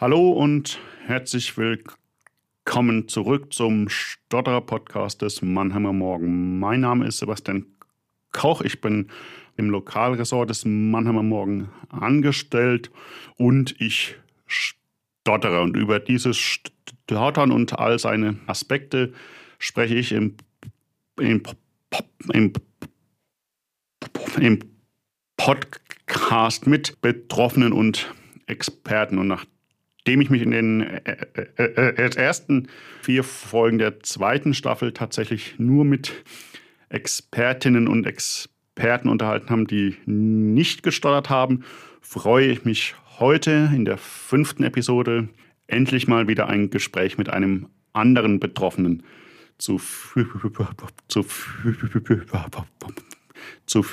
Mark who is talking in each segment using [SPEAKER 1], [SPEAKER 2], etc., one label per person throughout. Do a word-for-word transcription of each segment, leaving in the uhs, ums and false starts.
[SPEAKER 1] Hallo und herzlich willkommen zurück zum Stotterer-Podcast des Mannheimer Morgen. Mein Name ist Sebastian Koch. Ich bin im Lokalressort des Mannheimer Morgen angestellt und ich stottere. Und über dieses Stottern und all seine Aspekte spreche ich im, im, im, im Podcast mit Betroffenen und Experten. Und nachdem ich mich in den äh, äh, äh, ersten vier Folgen der zweiten Staffel tatsächlich nur mit Expertinnen und Experten unterhalten habe, die nicht gestottert haben, freue ich mich heute in der fünften Episode endlich mal wieder ein Gespräch mit einem anderen Betroffenen zu zu zu,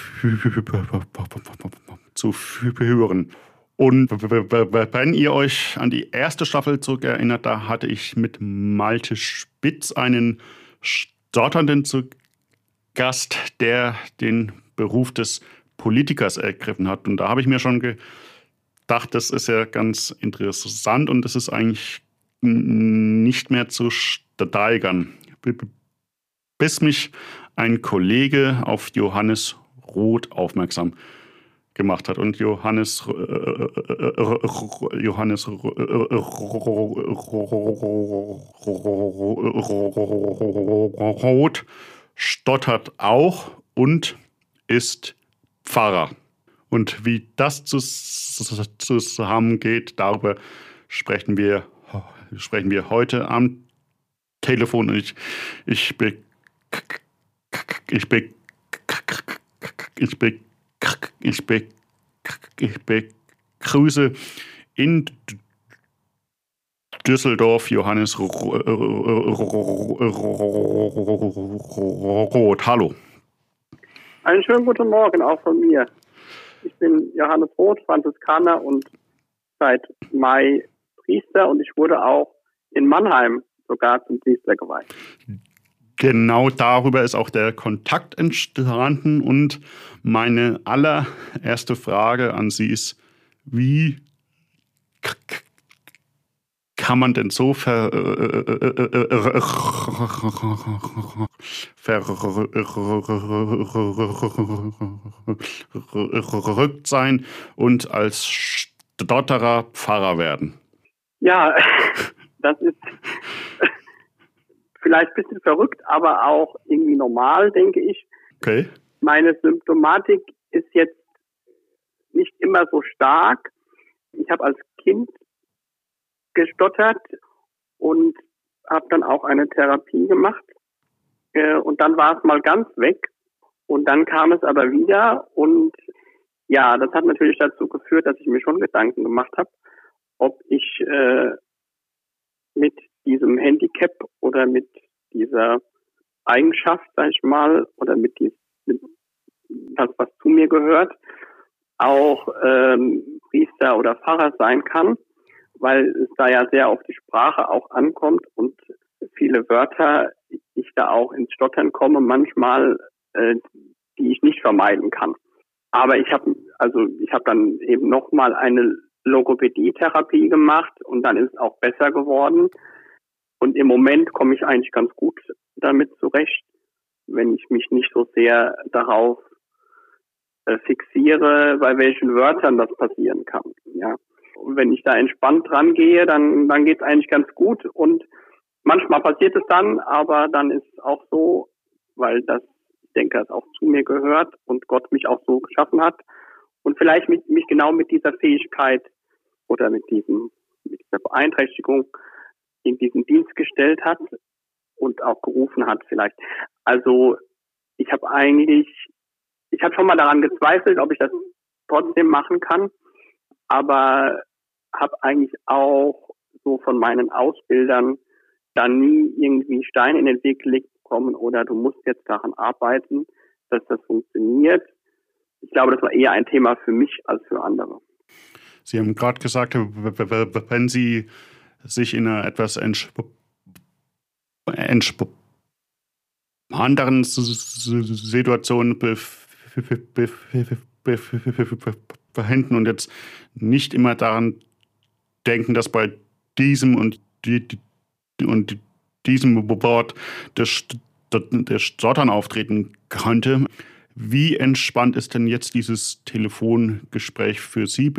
[SPEAKER 1] zu führen. Und wenn ihr euch an die erste Staffel zurückerinnert, da hatte ich mit Malte Spitz einen Stotternden zu Gast, der den Beruf des Politikers ergriffen hat. Und da habe ich mir schon gedacht, das ist ja ganz interessant und das ist eigentlich nicht mehr zu steigern. Bis mich ein Kollege auf Johannes Roth aufmerksam gemacht hat. Und Johannes, Johannes Roth stottert auch und ist Pfarrer. Und wie das zusammengeht, darüber sprechen wir, sprechen wir heute am Telefon. Und ich, ich bin Ich, be, ich, be, ich, be, ich begrüße in Düsseldorf Johannes Roth. Hallo.
[SPEAKER 2] Einen schönen guten Morgen auch von mir. Ich bin Johannes Roth, Franziskaner und seit Mai Priester und ich wurde auch in Mannheim sogar zum Priester geweiht.
[SPEAKER 1] Genau darüber ist auch der Kontakt entstanden und meine allererste Frage an Sie ist, wie kann man denn so ver verrückt sein und als Stotterer Pfarrer werden?
[SPEAKER 2] Ja, das ist vielleicht ein bisschen verrückt, aber auch irgendwie normal, denke ich.
[SPEAKER 1] Okay.
[SPEAKER 2] Meine Symptomatik ist jetzt nicht immer so stark. Ich habe als Kind gestottert und habe dann auch eine Therapie gemacht. Und dann war es mal ganz weg. Und dann kam es aber wieder. Und ja, das hat natürlich dazu geführt, dass ich mir schon Gedanken gemacht habe, ob ich äh, mit diesem Handicap oder mit dieser Eigenschaft, sag ich mal, oder mit, dies, mit das, was zu mir gehört, auch ähm, Priester oder Pfarrer sein kann, weil es da ja sehr auf die Sprache auch ankommt und viele Wörter, ich da auch ins Stottern komme, manchmal, äh, die ich nicht vermeiden kann. Aber ich habe also ich habe dann eben nochmal eine Logopädie-Therapie gemacht und dann ist es auch besser geworden. Und im Moment komme ich eigentlich ganz gut damit zurecht, wenn ich mich nicht so sehr darauf äh, fixiere, bei welchen Wörtern das passieren kann. Ja. Und wenn ich da entspannt dran gehe, dann, dann geht es eigentlich ganz gut. Und manchmal passiert es dann, aber dann ist es auch so, weil das, ich denke, das auch zu mir gehört und Gott mich auch so geschaffen hat. Und vielleicht mit, mich genau mit dieser Fähigkeit oder mit diesem, mit dieser Beeinträchtigung in diesen Dienst gestellt hat und auch gerufen hat vielleicht. Also ich habe eigentlich, ich habe schon mal daran gezweifelt, ob ich das trotzdem machen kann, aber habe eigentlich auch so von meinen Ausbildern dann nie irgendwie Steine in den Weg gelegt bekommen oder du musst jetzt daran arbeiten, dass das funktioniert. Ich glaube, das war eher ein Thema für mich als für andere.
[SPEAKER 1] Sie haben gerade gesagt, wenn Sie sich in einer etwas entspannten Situation befinden und jetzt nicht immer daran denken, dass bei diesem und, die, die, und diesem Wort das, das Stottern auftreten könnte. Wie entspannt ist denn jetzt dieses Telefongespräch für Sie,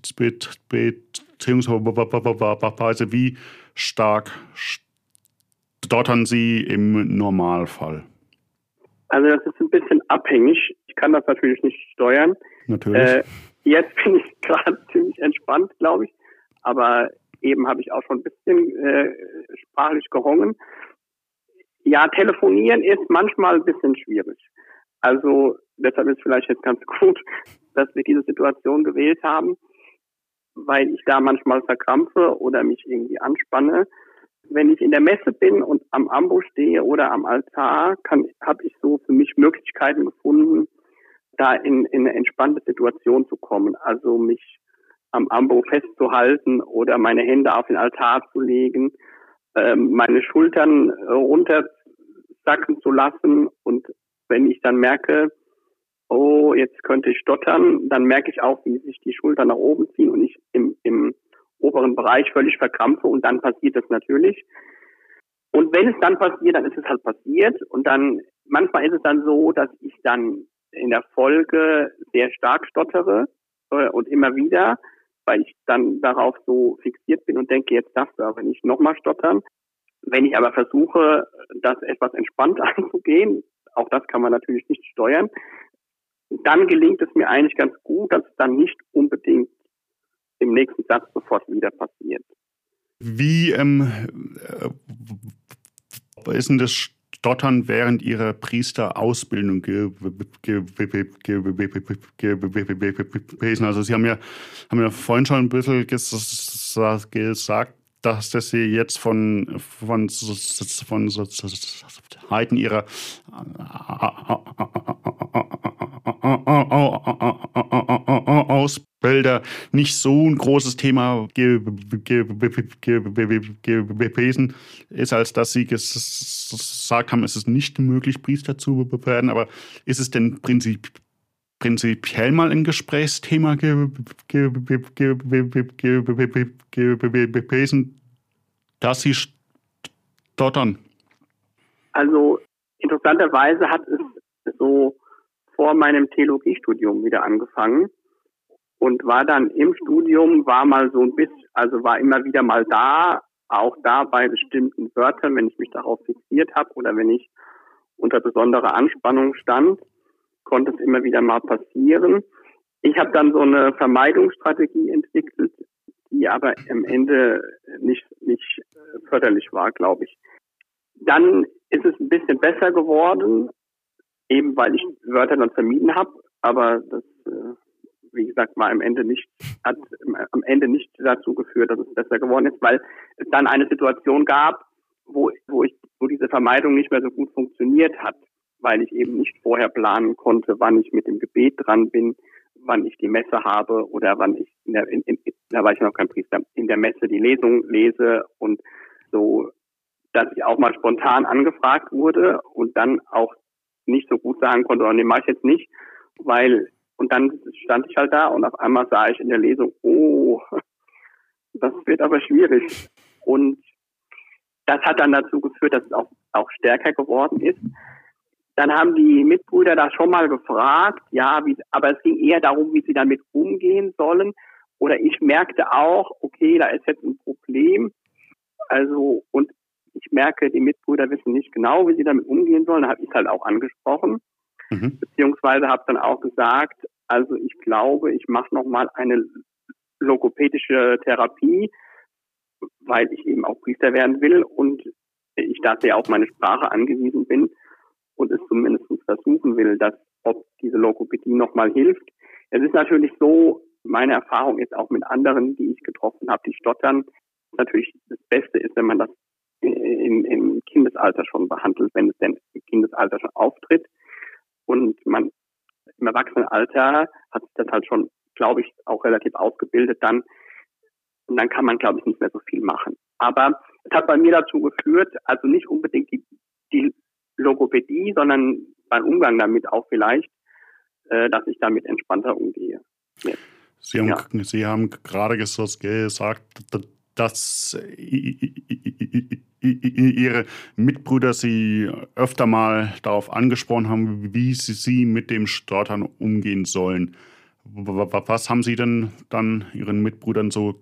[SPEAKER 1] beziehungsweise wie stark stottern Sie im Normalfall?
[SPEAKER 2] Also das ist ein bisschen abhängig. Ich kann das natürlich nicht steuern.
[SPEAKER 1] Natürlich.
[SPEAKER 2] Äh, jetzt bin ich gerade ziemlich entspannt, glaube ich. Aber eben habe ich auch schon ein bisschen äh, sprachlich gerungen. Ja, telefonieren ist manchmal ein bisschen schwierig. Also deshalb ist vielleicht jetzt ganz gut, dass wir diese Situation gewählt haben, weil ich da manchmal verkrampfe oder mich irgendwie anspanne. Wenn ich in der Messe bin und am Ambo stehe oder am Altar, habe ich so für mich Möglichkeiten gefunden, da in, in eine entspannte Situation zu kommen. Also mich am Ambo festzuhalten oder meine Hände auf den Altar zu legen, äh, meine Schultern äh, runtersacken zu lassen. Und wenn ich dann merke, oh, jetzt könnte ich stottern, dann merke ich auch, wie sich die Schultern nach oben ziehen und ich im, im oberen Bereich völlig verkrampfe, und dann passiert das natürlich. Und wenn es dann passiert, dann ist es halt passiert, und dann manchmal ist es dann so, dass ich dann in der Folge sehr stark stottere äh, und immer wieder, weil ich dann darauf so fixiert bin und denke, jetzt darfst du aber nicht nochmal stottern. Wenn ich aber versuche, das etwas entspannt anzugehen, auch das kann man natürlich nicht steuern, dann gelingt es mir eigentlich ganz gut, dass es dann nicht unbedingt im nächsten Satz sofort wieder passiert.
[SPEAKER 1] Wie ähm, äh, ist denn das Stottern während Ihrer Priesterausbildung gewesen? Also Sie haben ja, haben ja vorhin schon ein bisschen gesagt, dass das Sie jetzt von, von, von Seiten Ihrer Ausbilder nicht so ein großes Thema gewesen ist, als dass Sie gesagt haben, es ist nicht möglich, Priester zu werden. Aber ist es denn prinzip, prinzipiell mal ein Gesprächsthema gewesen, dass Sie stottern?
[SPEAKER 2] Also interessanterweise hat es so vor meinem Theologiestudium wieder angefangen und war dann im Studium, war mal so ein bisschen, also war immer wieder mal da, auch da bei bestimmten Wörtern, wenn ich mich darauf fixiert habe oder wenn ich unter besonderer Anspannung stand, konnte es immer wieder mal passieren. Ich habe dann so eine Vermeidungsstrategie entwickelt, die aber am Ende nicht, nicht förderlich war, glaube ich. Dann ist es ein bisschen besser geworden, eben weil ich Wörter dann vermieden habe, aber das, wie gesagt, war am Ende nicht, hat am Ende nicht dazu geführt, dass es besser geworden ist, weil es dann eine Situation gab, wo, wo ich, wo diese Vermeidung nicht mehr so gut funktioniert hat, weil ich eben nicht vorher planen konnte, wann ich mit dem Gebet dran bin, wann ich die Messe habe oder wann ich, in der, in, in, da war ich noch kein Priester, in der Messe die Lesung lese und so, dass ich auch mal spontan angefragt wurde und dann auch nicht so gut sagen konnte, oh, nee, mach ich jetzt nicht, weil, und dann stand ich halt da und auf einmal sah ich in der Lesung, oh, das wird aber schwierig. Und das hat dann dazu geführt, dass es auch, auch stärker geworden ist. Dann haben die Mitbrüder da schon mal gefragt, ja, wie, aber es ging eher darum, wie sie damit umgehen sollen. Oder ich merkte auch, okay, da ist jetzt ein Problem. Also, und ich merke, die Mitbrüder wissen nicht genau, wie sie damit umgehen sollen. Da habe ich es halt auch angesprochen. Mhm. Beziehungsweise habe dann auch gesagt, also ich glaube, ich mache nochmal eine logopädische Therapie, weil ich eben auch Priester werden will und ich dafür ja auf meine Sprache angewiesen bin und es zumindest versuchen will, dass ob diese Logopädie nochmal hilft. Es ist natürlich so, meine Erfahrung ist auch mit anderen, die ich getroffen habe, die stottern, natürlich das Beste ist, wenn man das im, im Kindesalter schon behandelt, wenn es denn im Kindesalter schon auftritt. Und man im Erwachsenenalter hat sich das halt schon, glaube ich, auch relativ ausgebildet dann. Und dann kann man, glaube ich, nicht mehr so viel machen. Aber es hat bei mir dazu geführt, also nicht unbedingt die, die Logopädie, sondern beim Umgang damit auch vielleicht, äh, dass ich damit entspannter umgehe. Jetzt.
[SPEAKER 1] Sie haben,
[SPEAKER 2] Ja.
[SPEAKER 1] Sie haben gerade gesagt, dass Ihre Mitbrüder Sie öfter mal darauf angesprochen haben, wie Sie, Sie mit dem Stottern umgehen sollen. Was haben Sie denn dann Ihren Mitbrüdern so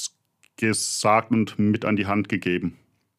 [SPEAKER 1] gesagt und mit an die Hand gegeben?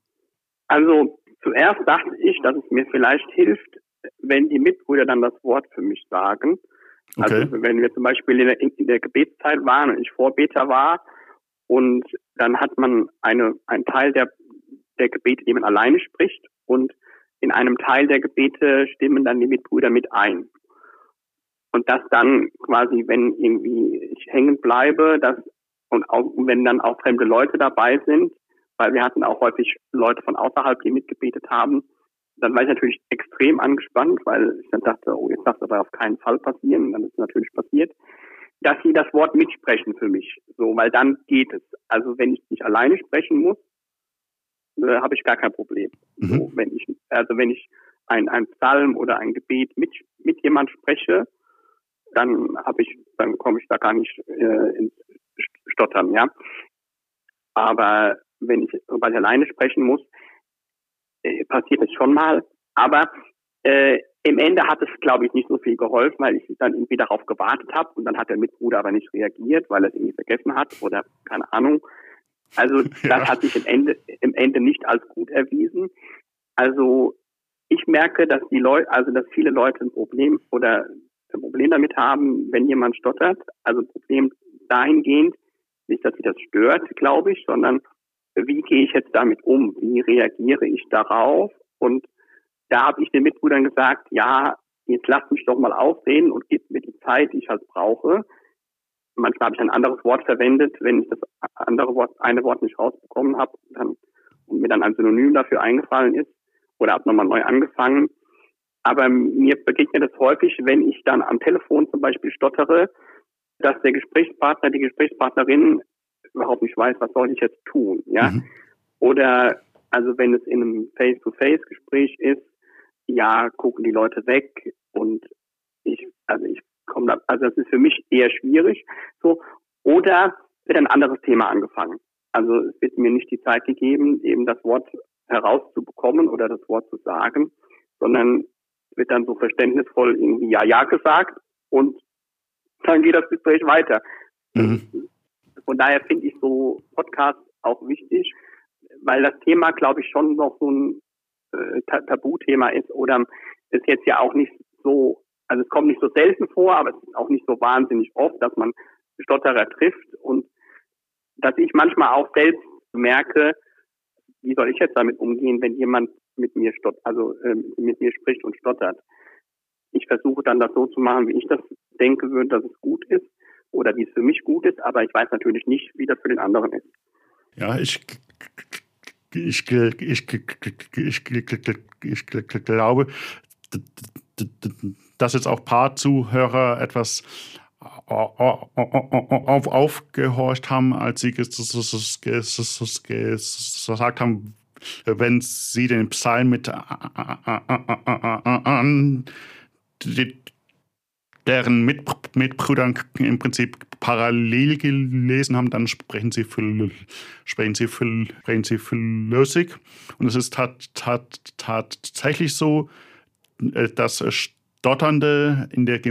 [SPEAKER 2] Also zuerst dachte ich, dass es mir vielleicht hilft, wenn die Mitbrüder dann das Wort für mich sagen.
[SPEAKER 1] Okay.
[SPEAKER 2] Also wenn wir zum Beispiel in der, in der Gebetszeit waren und ich Vorbeter war und dann hat man eine, einen Teil der, der Gebete, die man alleine spricht, und in einem Teil der Gebete stimmen dann die Mitbrüder mit ein. Und das dann quasi, wenn irgendwie ich hängen bleibe, dass, und auch wenn dann auch fremde Leute dabei sind, weil wir hatten auch häufig Leute von außerhalb, die mitgebetet haben, dann war ich natürlich extrem angespannt, weil ich dann dachte, oh, jetzt darf das aber auf keinen Fall passieren. Und dann ist es natürlich passiert, dass sie das Wort mitsprechen für mich. So, weil dann geht es. Also wenn ich nicht alleine sprechen muss, äh, habe ich gar kein Problem. Mhm. So, wenn ich, also wenn ich ein, ein Psalm oder ein Gebet mit, mit jemand spreche, dann habe ich, dann komme ich da gar nicht äh, ins Stottern, ja. Aber wenn ich, weil ich alleine sprechen muss, äh, passiert es schon mal. Aber äh, im Ende hat es, glaube ich, nicht so viel geholfen, weil ich dann irgendwie darauf gewartet habe und dann hat der Mitbruder aber nicht reagiert, weil er es irgendwie vergessen hat oder keine Ahnung. Also das ja. hat sich im Ende, im Ende nicht als gut erwiesen. Also ich merke, dass die Leute, also dass viele Leute ein Problem oder ein Problem damit haben, wenn jemand stottert. Also ein Problem dahingehend, nicht, dass sie das stört, glaube ich, sondern wie gehe ich jetzt damit um? Wie reagiere ich darauf? Und da habe ich den Mitbrüdern gesagt, ja, jetzt lasst mich doch mal ausreden und gebt mir die Zeit, die ich halt brauche. Manchmal habe ich ein anderes Wort verwendet, wenn ich das andere Wort, eine Wort nicht rausbekommen habe, dann, und mir dann ein Synonym dafür eingefallen ist, oder habe nochmal neu angefangen. Aber mir begegnet es häufig, wenn ich dann am Telefon zum Beispiel stottere, dass der Gesprächspartner, die Gesprächspartnerin überhaupt nicht weiß, was soll ich jetzt tun, ja? Mhm. Oder, also wenn es in einem Face-to-Face-Gespräch ist, ja, gucken die Leute weg und ich, also ich komme da, also das ist für mich eher schwierig, so. Oder wird ein anderes Thema angefangen. Also es wird mir nicht die Zeit gegeben, eben das Wort herauszubekommen oder das Wort zu sagen, sondern wird dann so verständnisvoll irgendwie ja, ja gesagt und dann geht das Gespräch weiter. Mhm. Von daher finde ich so Podcasts auch wichtig, weil das Thema, glaube ich, schon noch so ein äh, Tabuthema ist oder ist jetzt ja auch nicht so, also es kommt nicht so selten vor, aber es ist auch nicht so wahnsinnig oft, dass man Stotterer trifft und dass ich manchmal auch selbst merke, wie soll ich jetzt damit umgehen, wenn jemand mit mir stott, also äh, mit mir spricht und stottert. Ich versuche dann das so zu machen, wie ich das denke würde, dass es gut ist oder wie es für mich gut ist, aber ich weiß natürlich nicht, wie das für den anderen ist.
[SPEAKER 1] Ja, ich ich, ich, ich, ich, ich glaube, dass jetzt auch ein paar Zuhörer etwas auf, aufgehorcht haben, als sie gesagt haben, wenn sie den Psalm mit deren Mit Mitbrüdern im Prinzip parallel gelesen haben, dann sprechen sie, für, sprechen sie, für, sprechen sie flüssig. Und es ist tat, tat, tatsächlich so, dass Stotternde in der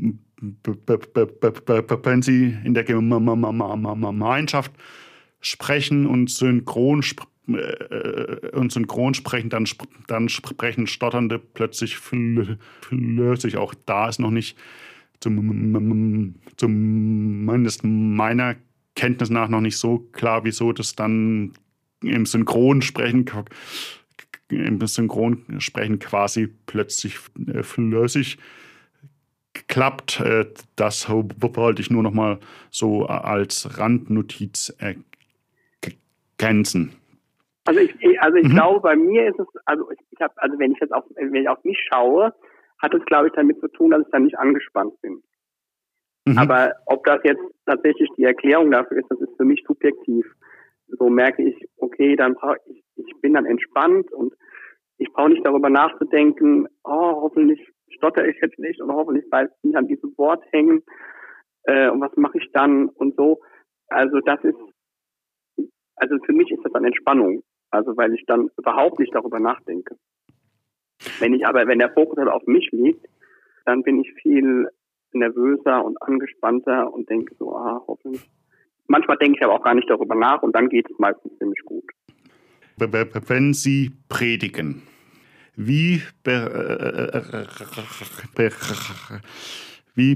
[SPEAKER 1] wenn sie in der Gemeinschaft sprechen und synchron und synchron sprechen, dann, dann sprechen Stotternde plötzlich flüssig. Auch da ist noch nicht, zum, zumindest meiner Kenntnis nach, noch nicht so klar, wieso das dann im Synchronsprechen, im Synchronsprechen quasi plötzlich flüssig klappt. Das wollte ich nur noch mal so als Randnotiz ergänzen.
[SPEAKER 2] Also ich, also ich mhm. glaube, bei mir ist es, also ich, ich habe, also wenn ich jetzt auf, wenn ich auf mich schaue, hat es, glaube ich, damit zu tun, dass ich dann nicht angespannt bin. Mhm. Aber ob das jetzt tatsächlich die Erklärung dafür ist, das ist für mich subjektiv. So merke ich, okay, dann brauche ich, ich bin dann entspannt und ich brauche nicht darüber nachzudenken, oh, hoffentlich stotter ich jetzt nicht und hoffentlich bleibt es nicht an diesem Wort hängen. äh, und was mache ich dann und so. Also das ist, also für mich ist das dann Entspannung, also weil ich dann überhaupt nicht darüber nachdenke. Wenn ich aber, wenn der Fokus aber auf mich liegt, dann bin ich viel nervöser und angespannter und denke so, ah, hoffentlich. Manchmal denke ich aber auch gar nicht darüber nach und dann geht es meistens ziemlich gut.
[SPEAKER 1] Wenn Sie predigen, wie, be, be, wie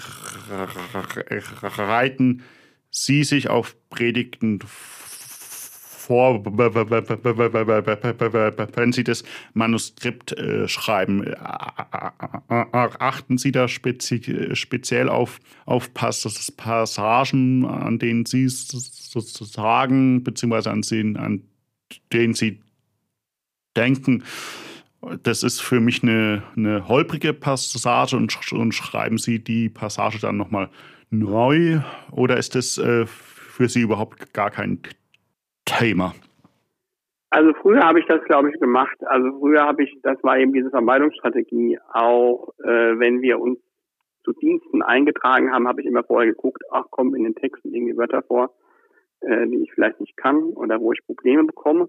[SPEAKER 1] bereiten Sie sich auf Predigten vor, wenn Sie das Manuskript äh, schreiben? Achten Sie da spezi speziell auf, auf Passagen, an denen Sie sozusagen, beziehungsweise an, Sie, an denen Sie denken, das ist für mich eine, eine holprige Passage und, und schreiben Sie die Passage dann nochmal neu? Oder ist das äh, für Sie überhaupt gar kein Thema?
[SPEAKER 2] Also früher habe ich das, glaube ich, gemacht. Also früher habe ich, das war eben diese Vermeidungsstrategie, auch äh, wenn wir uns zu Diensten eingetragen haben, habe ich immer vorher geguckt, ach, kommen in den Texten irgendwie Wörter vor, äh, die ich vielleicht nicht kann oder wo ich Probleme bekomme.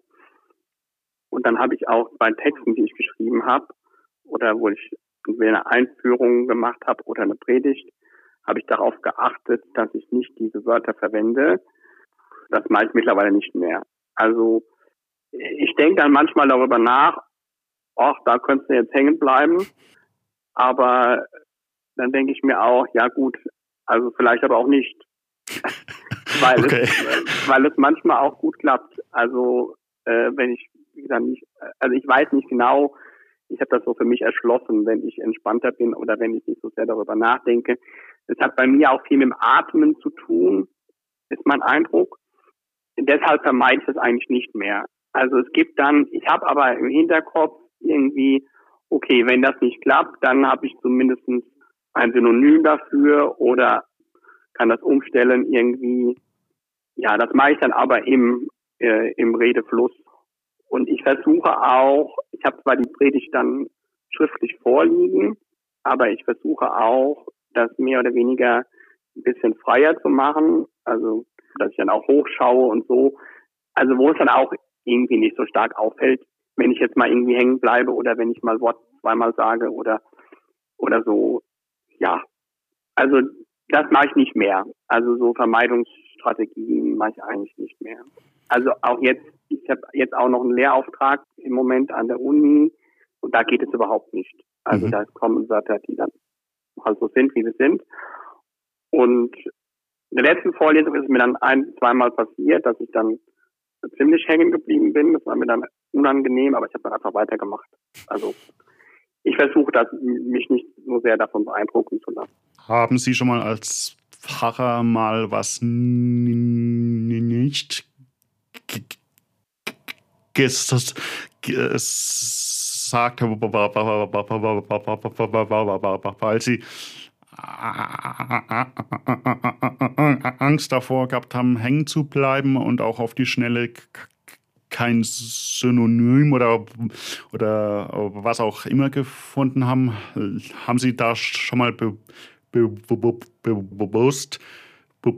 [SPEAKER 2] Und dann habe ich auch bei Texten, die ich geschrieben habe oder wo ich entweder eine Einführung gemacht habe oder eine Predigt, habe ich darauf geachtet, dass ich nicht diese Wörter verwende. Das mache ich mittlerweile nicht mehr. Also ich denke dann manchmal darüber nach, ach, da könntest du jetzt hängen bleiben. Aber dann denke ich mir auch, ja gut, also vielleicht aber auch nicht. weil, okay. es, weil es manchmal auch gut klappt. Also äh, wenn ich wie gesagt, nicht, also ich weiß nicht genau, ich habe das so für mich erschlossen, wenn ich entspannter bin oder wenn ich nicht so sehr darüber nachdenke. Es hat bei mir auch viel mit dem Atmen zu tun, ist mein Eindruck. Deshalb vermeide ich das eigentlich nicht mehr. Also es gibt dann, ich habe aber im Hinterkopf irgendwie, okay, wenn das nicht klappt, dann habe ich zumindest ein Synonym dafür oder kann das umstellen irgendwie. Ja, das mache ich dann aber im, äh, im Redefluss. Und ich versuche auch, ich habe zwar die Predigt dann schriftlich vorliegen, aber ich versuche auch, das mehr oder weniger ein bisschen freier zu machen. Also, dass ich dann auch hochschaue und so. Also, wo es dann auch irgendwie nicht so stark auffällt, wenn ich jetzt mal irgendwie hängen bleibe oder wenn ich mal Wort zweimal sage oder, oder so. Ja, also, das mache ich nicht mehr. Also, so Vermeidungsstrategien mache ich eigentlich nicht mehr. Also, auch jetzt, ich habe jetzt auch noch einen Lehrauftrag im Moment an der Uni und da geht es überhaupt nicht. Also, mhm. da kommen Wörter, die dann halt so sind, wie sie sind. Und in der letzten Vorlesung ist es mir dann ein-, zweimal passiert, dass ich dann ziemlich hängen geblieben bin. Das war mir dann unangenehm, aber ich habe dann einfach weitergemacht. Also ich versuche, das, mich nicht so sehr davon beeindrucken zu lassen.
[SPEAKER 1] Haben Sie schon mal als Pfarrer mal was nicht gesagt, weil Sie Angst davor gehabt haben, hängen zu bleiben und auch auf die Schnelle kein Synonym oder, oder was auch immer gefunden haben? Haben Sie da schon mal be, be, be, be, be, bewusst be,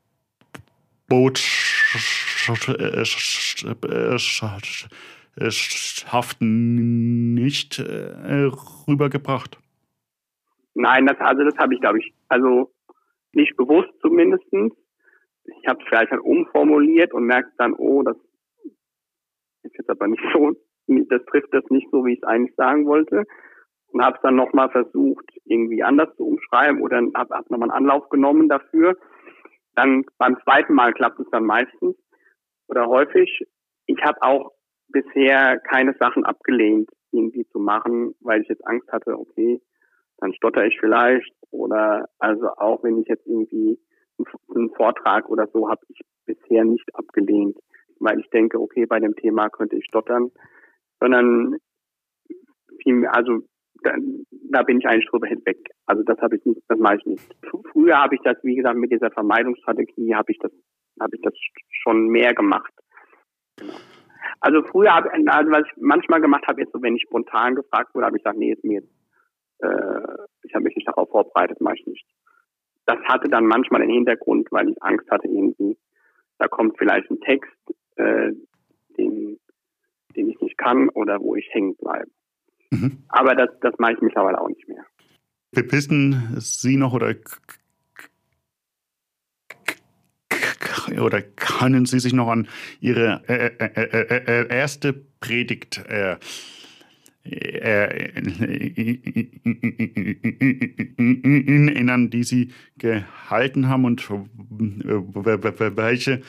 [SPEAKER 1] Botschaften nicht äh, rübergebracht?
[SPEAKER 2] Nein, das, also das habe ich, glaube ich, also nicht bewusst zumindest. Ich habe es vielleicht dann umformuliert und merke dann, oh, das ist jetzt aber nicht so, das trifft das nicht so, wie ich es eigentlich sagen wollte. Und habe es dann nochmal versucht, irgendwie anders zu umschreiben oder habe hab nochmal einen Anlauf genommen dafür. Dann beim zweiten Mal klappt es dann meistens oder häufig. Ich habe auch bisher keine Sachen abgelehnt, irgendwie zu machen, weil ich jetzt Angst hatte, okay, dann stotter ich vielleicht oder also auch wenn ich jetzt irgendwie einen Vortrag oder so habe ich bisher nicht abgelehnt, weil ich denke, okay, bei dem Thema könnte ich stottern, sondern viel, also da, da bin ich eigentlich drüber hinweg. Also das habe ich nicht, das mache ich nicht. Früher habe ich das, wie gesagt, mit dieser Vermeidungsstrategie habe ich das, habe ich das schon mehr gemacht. Genau. Also früher habe also was ich manchmal gemacht habe, jetzt so, wenn ich spontan gefragt wurde, habe ich gesagt, nee, ist mir jetzt Äh, ich habe mich nicht darauf vorbereitet, mache ich nicht. das hatte dann manchmal den Hintergrund, weil ich Angst hatte, irgendwie, da kommt vielleicht ein Text, äh, den, den ich nicht kann oder wo ich hängen bleibe. Mhm. Aber das, das mache ich mittlerweile auch nicht mehr.
[SPEAKER 1] Wissen Sie noch oder oder können Sie sich noch an Ihre äh, äh, äh, äh, erste Predigt äh, erinnern, die Sie gehalten haben, und welche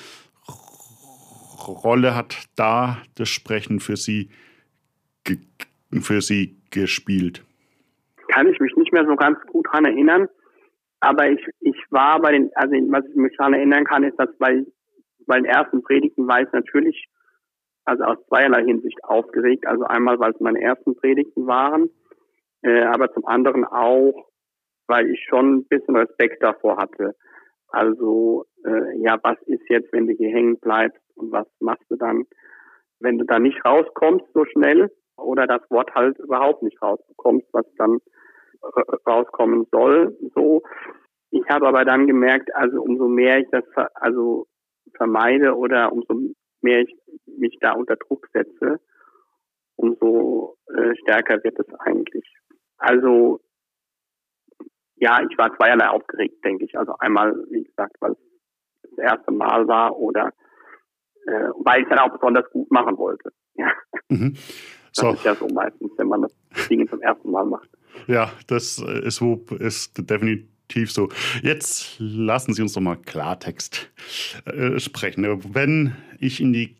[SPEAKER 1] Rolle hat da das Sprechen für Sie, für Sie gespielt?
[SPEAKER 2] Kann ich mich nicht mehr so ganz gut dran erinnern, aber ich, ich war bei den, also was ich mich daran erinnern kann, ist, dass bei, bei den ersten Predigten war ich natürlich, also aus zweierlei Hinsicht aufgeregt. Also einmal, weil es meine ersten Predigten waren, äh, aber zum anderen auch, weil ich schon ein bisschen Respekt davor hatte. Also, äh, ja, was ist jetzt, wenn du hier hängen bleibst, und was machst du dann, wenn du da nicht rauskommst so schnell oder das Wort halt überhaupt nicht rausbekommst, was dann rauskommen soll, so. Ich habe aber dann gemerkt, also umso mehr ich das ver- also vermeide oder umso mehr ich mich da unter Druck setze, umso äh, stärker wird es eigentlich. Also ja, ich war zweierlei aufgeregt, denke ich. Also einmal, wie gesagt, weil es das erste Mal war oder äh, weil ich dann auch besonders gut machen wollte. Ja. Mhm. So. Das ist ja so meistens, wenn man das Ding zum ersten Mal macht.
[SPEAKER 1] Ja, das ist, so, ist definitiv so. Jetzt lassen Sie uns doch mal Klartext äh, sprechen. Wenn ich in die,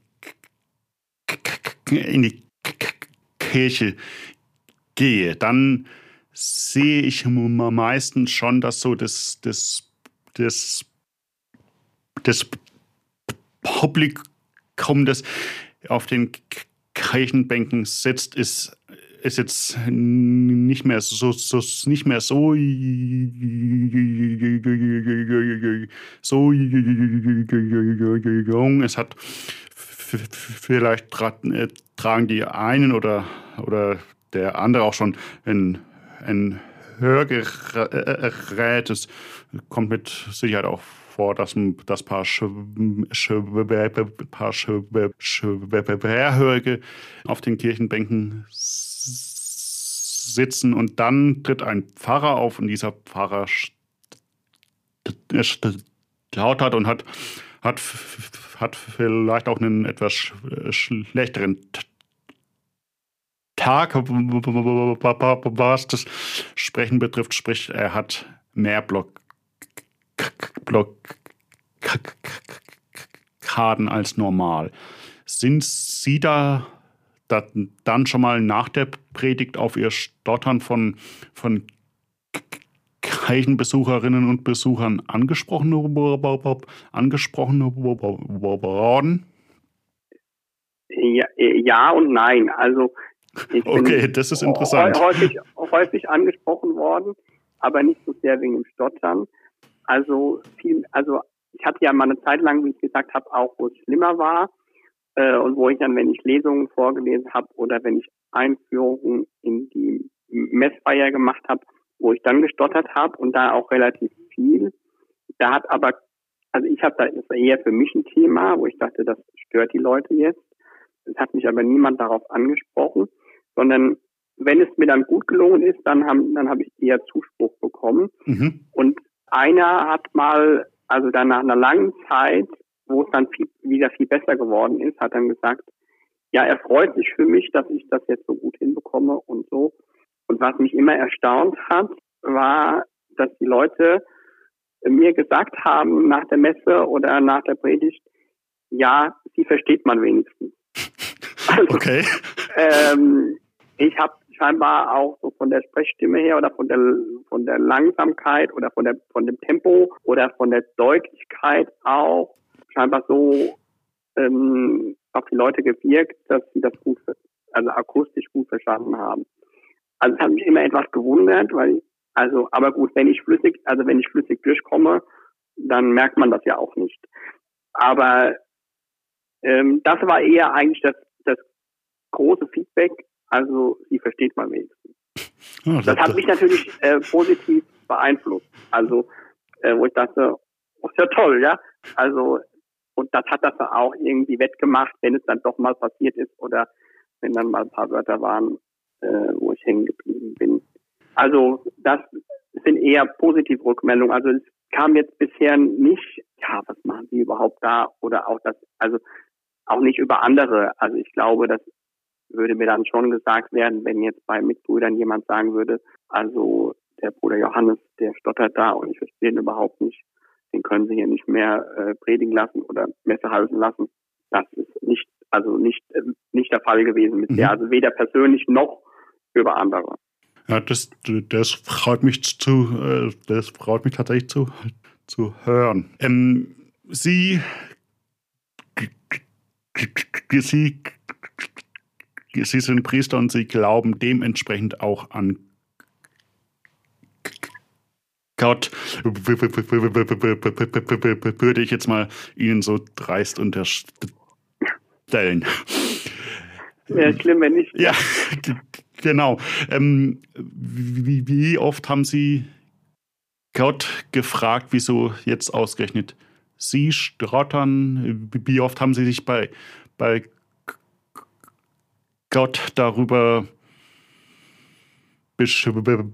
[SPEAKER 1] in die Kirche gehe, dann sehe ich meistens schon, dass so das, das, das, das Publikum, das auf den Kirchenbänken sitzt, ist ist jetzt nicht mehr so, so nicht mehr so so jung. Es hat vielleicht tragen die einen oder oder der andere auch schon ein, ein Hörgerät. Es kommt mit Sicherheit auch vor, dass ein das paar Schwerhörige auf den Kirchenbänken sitzen, und dann tritt ein Pfarrer auf, und dieser Pfarrer lautert und hat, hat, hat vielleicht auch einen etwas schlechteren Tag, was das Sprechen betrifft, sprich, er hat mehr Block, Blockaden als normal. Sind Sie da, da dann schon mal nach der Predigt auf Ihr Stottern von, von Kirchenbesucherinnen und Besuchern angesprochen, angesprochen worden?
[SPEAKER 2] Ja, ja und nein. Also ich
[SPEAKER 1] okay,
[SPEAKER 2] bin
[SPEAKER 1] das ist interessant.
[SPEAKER 2] Häufig, häufig angesprochen worden, aber nicht so sehr wegen dem Stottern. Also viel, also ich hatte ja mal eine Zeit lang, wie ich gesagt habe, auch wo es schlimmer war äh, und wo ich dann, wenn ich Lesungen vorgelesen habe oder wenn ich Einführungen in die Messfeier gemacht habe, wo ich dann gestottert habe und da auch relativ viel. Da hat aber, also ich habe da, das war eher für mich ein Thema, wo ich dachte, das stört die Leute jetzt. Es hat mich aber niemand darauf angesprochen, sondern wenn es mir dann gut gelungen ist, dann haben, dann habe ich eher Zuspruch bekommen. Mhm. Und einer hat mal, also dann nach einer langen Zeit, wo es dann viel, wieder viel besser geworden ist, hat dann gesagt, ja, er freut sich für mich, dass ich das jetzt so gut hinbekomme und so. Und was mich immer erstaunt hat, war, dass die Leute mir gesagt haben nach der Messe oder nach der Predigt, ja, sie versteht man wenigstens. Also,
[SPEAKER 1] okay.
[SPEAKER 2] Ähm, ich habe scheinbar auch so von der Sprechstimme her oder von der von der Langsamkeit oder von der von dem Tempo oder von der Deutlichkeit auch scheinbar so ähm, auf die Leute gewirkt, dass sie das gut, also akustisch gut verstanden haben. Also es hat mich immer etwas gewundert, weil also aber gut, wenn ich flüssig, also wenn ich flüssig durchkomme, dann merkt man das ja auch nicht. Aber ähm, das war eher eigentlich das das große Feedback, also sie versteht man wenigstens. Oh, das, das hat mich natürlich äh, positiv beeinflusst. Also äh, wo ich dachte, oh, ist ja toll, ja. Also, und das hat das auch irgendwie wettgemacht, wenn es dann doch mal passiert ist oder wenn dann mal ein paar Wörter waren, äh, wo ich hängen geblieben bin. Also, das sind eher positive Rückmeldungen. Also, es kam jetzt bisher nicht, ja, was machen Sie überhaupt da? Oder auch das, also auch nicht über andere. Also, ich glaube, das würde mir dann schon gesagt werden, wenn jetzt bei Mitbrüdern jemand sagen würde, also der Bruder Johannes, der stottert da und ich verstehe ihn überhaupt nicht, den können Sie hier nicht mehr äh, predigen lassen oder Messe halten lassen. Das ist nicht, also nicht, äh, nicht der Fall gewesen bisher. Mhm. Also weder persönlich noch über andere.
[SPEAKER 1] Ja, das, das freut mich zu, das freut mich tatsächlich zu, zu hören. Ähm, Sie, Sie, Sie sind Priester und Sie glauben dementsprechend auch an Gott, würde ich jetzt mal Ihnen so dreist unterstellen.
[SPEAKER 2] Wäre schlimm, wenn nicht.
[SPEAKER 1] Ja, genau. Ähm, wie, wie oft haben Sie Gott gefragt, wieso jetzt ausgerechnet Sie stottern? Wie oft haben Sie sich bei, bei Gott darüber beschwert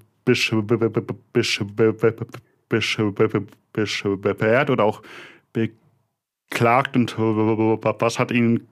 [SPEAKER 1] oder auch beklagt und was hat Ihnen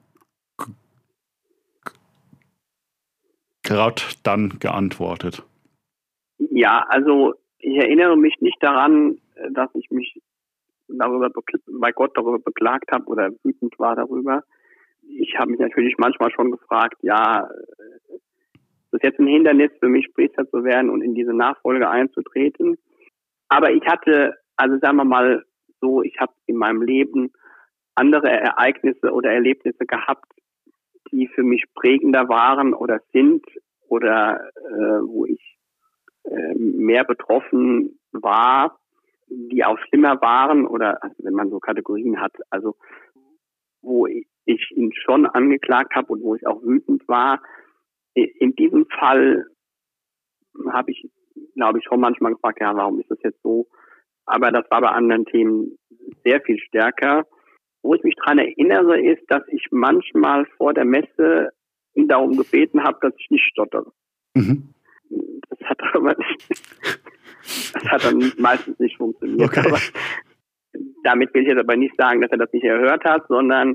[SPEAKER 1] Gott dann geantwortet?
[SPEAKER 2] Ja, also ich erinnere mich nicht daran, dass ich mich darüber bei Gott darüber beklagt habe oder wütend war darüber. Ich habe mich natürlich manchmal schon gefragt, ja, ist das jetzt ein Hindernis für mich, Priester zu werden und in diese Nachfolge einzutreten? Aber ich hatte, also sagen wir mal so, ich habe in meinem Leben andere Ereignisse oder Erlebnisse gehabt, die für mich prägender waren oder sind oder äh, wo ich äh, mehr betroffen war, die auch schlimmer waren oder also wenn man so Kategorien hat, also wo ich, ich ihn schon angeklagt habe und wo ich auch wütend war. In diesem Fall habe ich, glaube ich, schon manchmal gefragt, ja, warum ist das jetzt so? Aber das war bei anderen Themen sehr viel stärker. Wo ich mich daran erinnere, ist, dass ich manchmal vor der Messe ihn darum gebeten habe, dass ich nicht stottere. Mhm. Das hat aber nicht, das hat dann meistens nicht funktioniert. Okay. Aber damit will ich jetzt aber nicht sagen, dass er das nicht erhört hat, sondern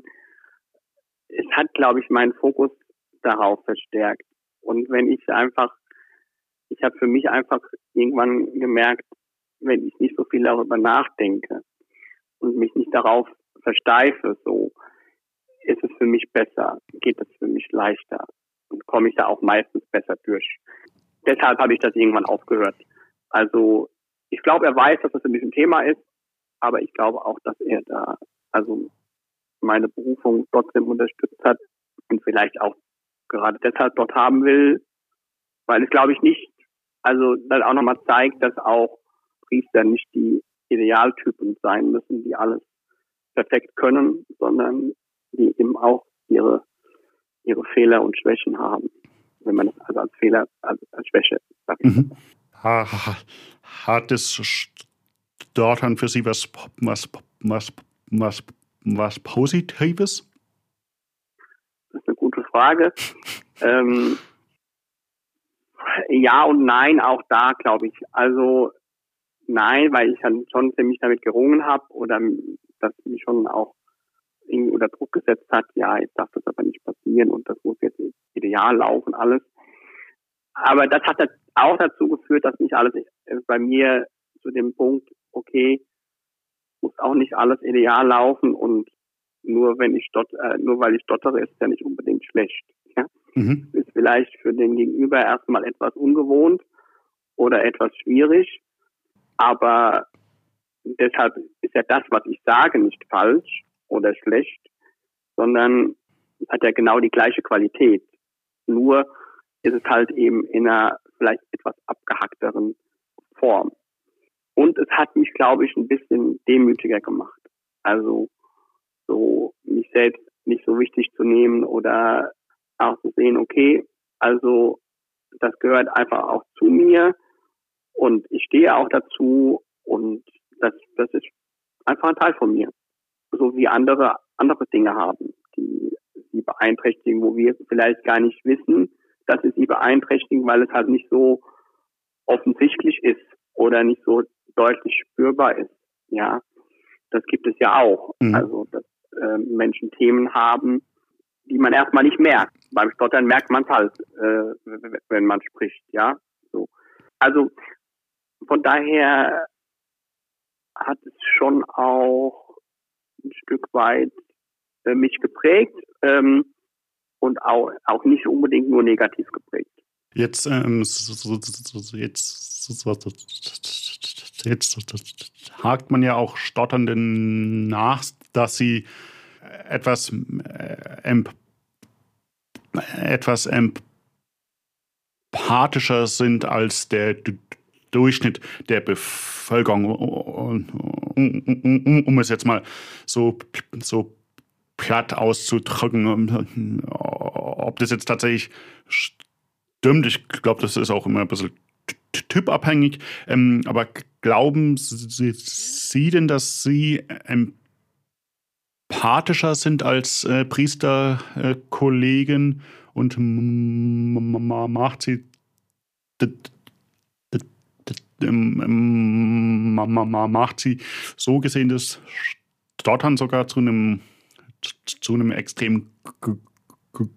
[SPEAKER 2] es hat, glaube ich, meinen Fokus darauf verstärkt. Und wenn ich einfach, ich habe für mich einfach irgendwann gemerkt, wenn ich nicht so viel darüber nachdenke und mich nicht darauf versteife, so ist es für mich besser, geht es für mich leichter und komme ich da auch meistens besser durch. Deshalb habe ich das irgendwann aufgehört. Also ich glaube, er weiß, dass das für mich ein Thema ist, aber ich glaube auch, dass er da also meine Berufung trotzdem unterstützt hat und vielleicht auch gerade deshalb dort haben will, weil es, glaube ich, nicht, also dann auch nochmal zeigt, dass auch Priester nicht die Idealtypen sein müssen, die alles perfekt können, sondern die eben auch ihre ihre Fehler und Schwächen haben, wenn man das also als Fehler, als, als Schwäche sagt. Mhm.
[SPEAKER 1] Hat es dort dann für Sie was, was, was, was, was Positives?
[SPEAKER 2] Das ist eine gute Frage. ähm, ja und nein, auch da glaube ich. Also nein, weil ich dann schon ziemlich damit gerungen habe oder das mich schon auch irgendwie unter Druck gesetzt hat, ja, jetzt darf das aber nicht passieren und das muss jetzt ideal laufen, alles. Aber das hat auch dazu geführt, dass nicht alles bei mir zu dem Punkt, okay, muss auch nicht alles ideal laufen und nur wenn ich stotter, nur weil ich stottere, ist ja nicht unbedingt schlecht. Ja? Mhm. Ist vielleicht für den Gegenüber erstmal etwas ungewohnt oder etwas schwierig, aber deshalb ist ja das, was ich sage, nicht falsch oder schlecht, sondern es hat ja genau die gleiche Qualität. Nur ist es halt eben in einer vielleicht etwas abgehackteren Form. Und es hat mich, glaube ich, ein bisschen demütiger gemacht. Also so mich selbst nicht so wichtig zu nehmen oder auch zu sehen, okay, also das gehört einfach auch zu mir und ich stehe auch dazu und Das, das ist einfach ein Teil von mir. So wie andere, andere Dinge haben, die sie beeinträchtigen, wo wir vielleicht gar nicht wissen, dass sie sie beeinträchtigen, weil es halt nicht so offensichtlich ist oder nicht so deutlich spürbar ist. Ja, das gibt es ja auch.
[SPEAKER 1] Mhm.
[SPEAKER 2] Also, dass äh, Menschen Themen haben, die man erstmal nicht merkt. Beim Stottern merkt man es halt, äh, wenn man spricht. Ja, so. Also, von daher hat es schon auch ein Stück weit äh, mich geprägt ähm, und auch, auch nicht unbedingt nur negativ geprägt.
[SPEAKER 1] Jetzt, ähm, so, so, so, jetzt, so, jetzt hakt man ja auch Stotternden nach, dass sie etwas, äh, emp, etwas empathischer sind als der D- Durchschnitt der Bevölkerung. Um, um, um es jetzt mal so, so platt auszudrücken, ob das jetzt tatsächlich stimmt. Ich glaube, das ist auch immer ein bisschen typabhängig. Ähm, aber glauben Sie, Sie denn, dass Sie empathischer sind als äh, Priesterkollegen äh, und m- m- m- macht Sie d- d- d- ähm, ähm, ma- ma- ma- macht Sie so gesehen das Stottern sogar zu einem zu einem extrem g- g-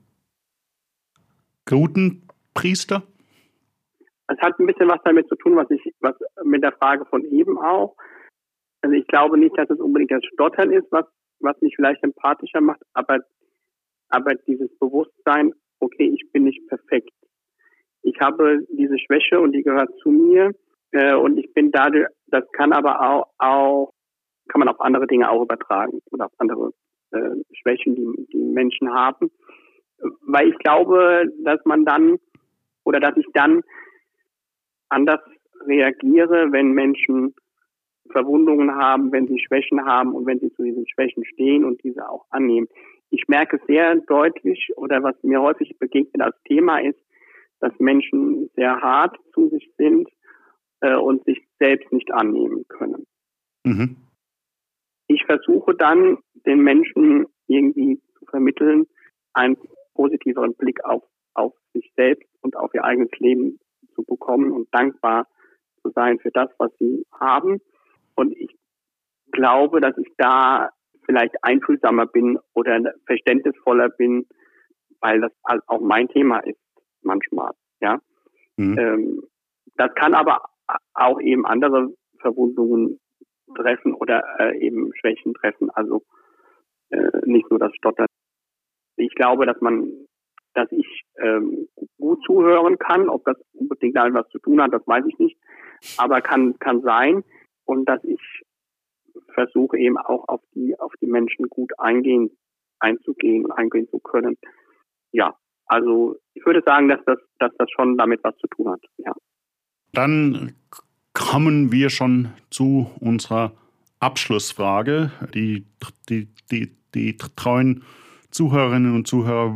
[SPEAKER 1] guten Priester?
[SPEAKER 2] Es hat ein bisschen was damit zu tun, was ich, was mit der Frage von eben auch. Also ich glaube nicht, dass es unbedingt das Stottern ist, was, was mich vielleicht empathischer macht, aber, aber dieses Bewusstsein, okay, ich bin nicht perfekt. Ich habe diese Schwäche und die gehört zu mir, äh, und ich bin dadurch, das kann aber auch, auch, kann man auf andere Dinge auch übertragen oder auf andere äh, Schwächen, die, die Menschen haben. Weil ich glaube, dass man dann, oder dass ich dann anders reagiere, wenn Menschen Verwundungen haben, wenn sie Schwächen haben und wenn sie zu diesen Schwächen stehen und diese auch annehmen. Ich merke sehr deutlich, oder was mir häufig begegnet als Thema ist, dass Menschen sehr hart zu sich sind äh, und sich selbst nicht annehmen können.
[SPEAKER 1] Mhm.
[SPEAKER 2] Ich versuche dann, den Menschen irgendwie zu vermitteln, einen positiveren Blick auf, auf sich selbst und auf ihr eigenes Leben zu bekommen und dankbar zu sein für das, was sie haben. Und ich glaube, dass ich da vielleicht einfühlsamer bin oder verständnisvoller bin, weil das halt auch mein Thema ist manchmal. Ja,
[SPEAKER 1] Mhm.
[SPEAKER 2] ähm, das kann aber auch eben andere Verwundungen treffen oder äh, eben Schwächen treffen. Also äh, nicht nur das Stottern. Ich glaube, dass man, dass ich ähm, gut zuhören kann. Ob das unbedingt damit was zu tun hat, das weiß ich nicht. Aber kann kann sein, und dass ich versuche eben auch auf die auf die Menschen gut eingehen, einzugehen und eingehen zu können. Ja, also ich würde sagen, dass das dass das schon damit was zu tun hat. Ja.
[SPEAKER 1] Dann kommen wir schon zu unserer Abschlussfrage. Die, die, die, die treuen Zuhörerinnen und Zuhörer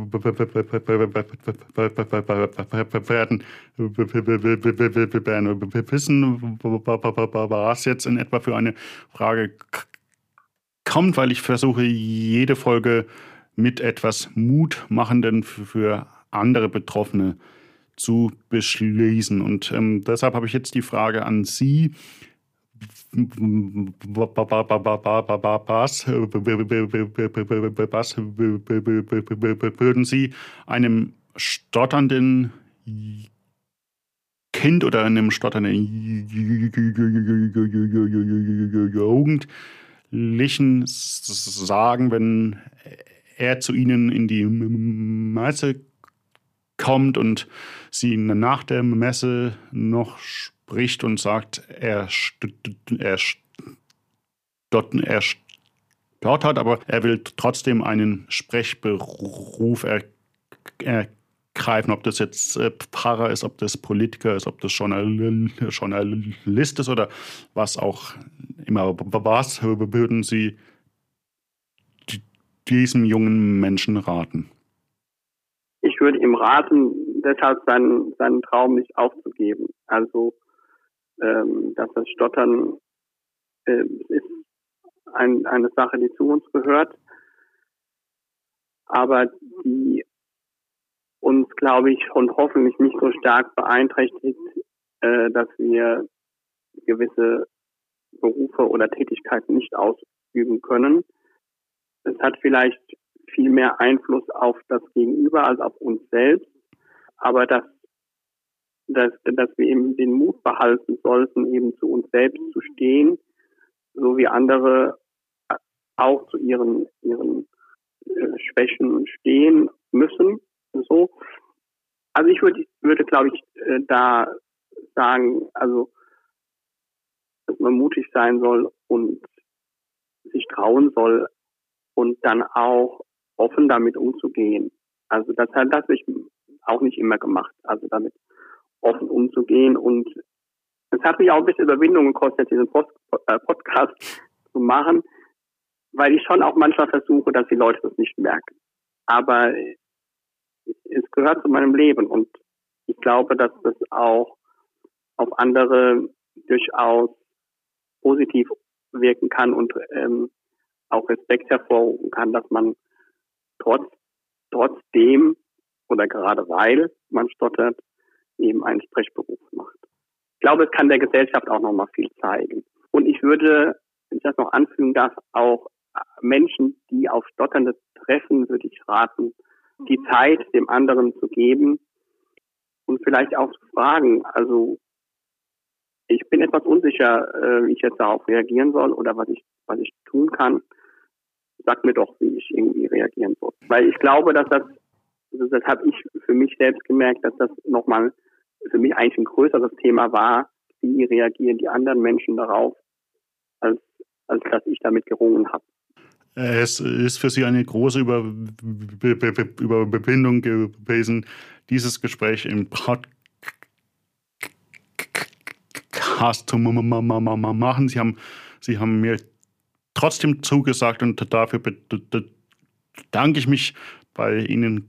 [SPEAKER 1] werden wissen, was jetzt in etwa für eine Frage kommt, weil ich versuche, jede Folge mit etwas Mutmachenden für andere Betroffene zu beschließen. Und ähm, deshalb habe ich jetzt die Frage an Sie. Was, was würden Sie einem stotternden Kind oder einem stotternden Jugendlichen sagen, wenn er zu Ihnen in die Messe kommt und Sie nach der Messe noch spricht und sagt, er, er, er stottert, aber er will trotzdem einen Sprechberuf er, ergreifen, ob das jetzt Pfarrer ist, ob das Politiker ist, ob das Journalist ist oder was auch immer. Was würden Sie diesem jungen Menschen raten?
[SPEAKER 2] Ich würde ihm raten, deshalb seinen, seinen Traum nicht aufzugeben. Also, ähm, dass das Stottern äh, es ist ein, eine Sache, die zu uns gehört, aber die uns, glaube ich, und hoffentlich nicht so stark beeinträchtigt, äh, dass wir gewisse Berufe oder Tätigkeiten nicht ausüben können. Es hat vielleicht viel mehr Einfluss auf das Gegenüber als auf uns selbst, aber dass, dass, dass wir eben den Mut behalten sollten, eben zu uns selbst zu stehen, so wie andere auch zu ihren, ihren äh, Schwächen stehen müssen. So. Also ich würde, würde glaube ich, äh, da sagen, also, dass man mutig sein soll und sich trauen soll und dann auch offen damit umzugehen. Also das hat das ich auch nicht immer gemacht, also damit offen umzugehen. Und es hat mich auch ein bisschen Überwindung gekostet, diesen Post, äh, Podcast zu machen, weil ich schon auch manchmal versuche, dass die Leute das nicht merken. Aber es gehört zu meinem Leben und ich glaube, dass das auch auf andere durchaus positiv wirken kann und ähm, auch Respekt hervorrufen kann, dass man trotz trotzdem oder gerade weil man stottert, eben einen Sprechberuf macht. Ich glaube, es kann der Gesellschaft auch nochmal viel zeigen. Und ich würde, wenn ich das noch anfügen darf, auch Menschen, die auf Stotternde treffen, würde ich raten, die Zeit dem anderen zu geben und vielleicht auch zu fragen. Also ich bin etwas unsicher, äh, wie ich jetzt darauf reagieren soll oder was ich was ich tun kann. Sag mir doch, wie ich irgendwie reagieren soll. Weil ich glaube, dass das, also das habe ich für mich selbst gemerkt, dass das nochmal für mich eigentlich ein größeres Thema war, wie reagieren die anderen Menschen darauf, als, als dass ich damit gerungen habe.
[SPEAKER 1] Es ist für Sie eine große Über- Überwindung gewesen, dieses Gespräch im Podcast zu machen. Sie haben, Sie haben mir trotzdem zugesagt und dafür bedanke ich mich bei Ihnen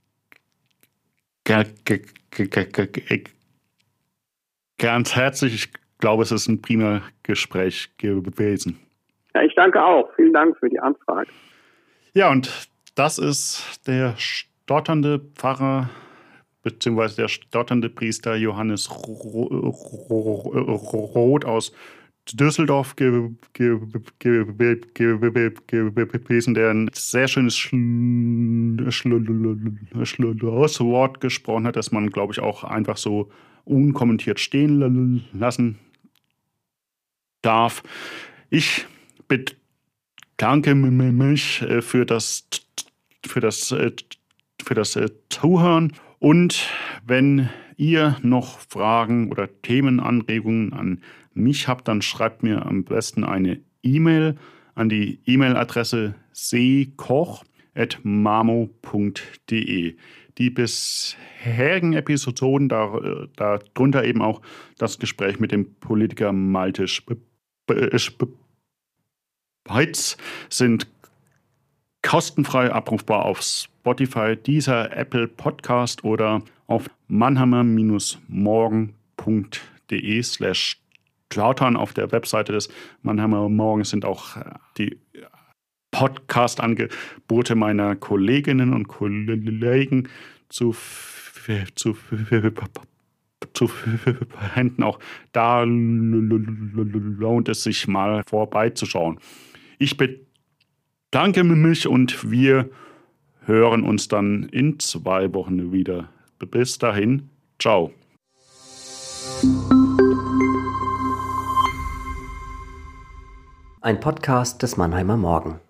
[SPEAKER 1] ganz herzlich. Ich glaube, es ist ein prima Gespräch gewesen.
[SPEAKER 2] Ja, ich danke auch. Vielen Dank für die Anfrage.
[SPEAKER 1] Ja, und das ist der stotternde Pfarrer beziehungsweise der stotternde Priester Johannes Roth aus Düsseldorf gewesen, der ein sehr schönes Schlusswort gesprochen hat, das man, glaube ich, auch einfach so unkommentiert stehen lassen darf. Ich bedanke mich für das, für das, für das Zuhören. Und wenn ihr noch Fragen oder Themenanregungen an mich habt, dann schreibt mir am besten eine E-Mail an die E-Mail-Adresse seekoch at mamo punkt de. Die bisherigen Episoden, darunter eben auch das Gespräch mit dem Politiker Malte Spitz, sind kostenfrei abrufbar auf Spotify, Deezer, Apple Podcast oder auf mannheimer-morgen.de slash Trautern. Auf der Webseite des Mannheimer Morgens sind auch die Podcast-Angebote meiner Kolleginnen und Kollegen zu, zu, zu finden. Auch da lohnt es sich mal vorbeizuschauen. Ich bedanke mich und wir hören uns dann in zwei Wochen wieder. Bis dahin, ciao.
[SPEAKER 3] Ein Podcast des Mannheimer Morgen.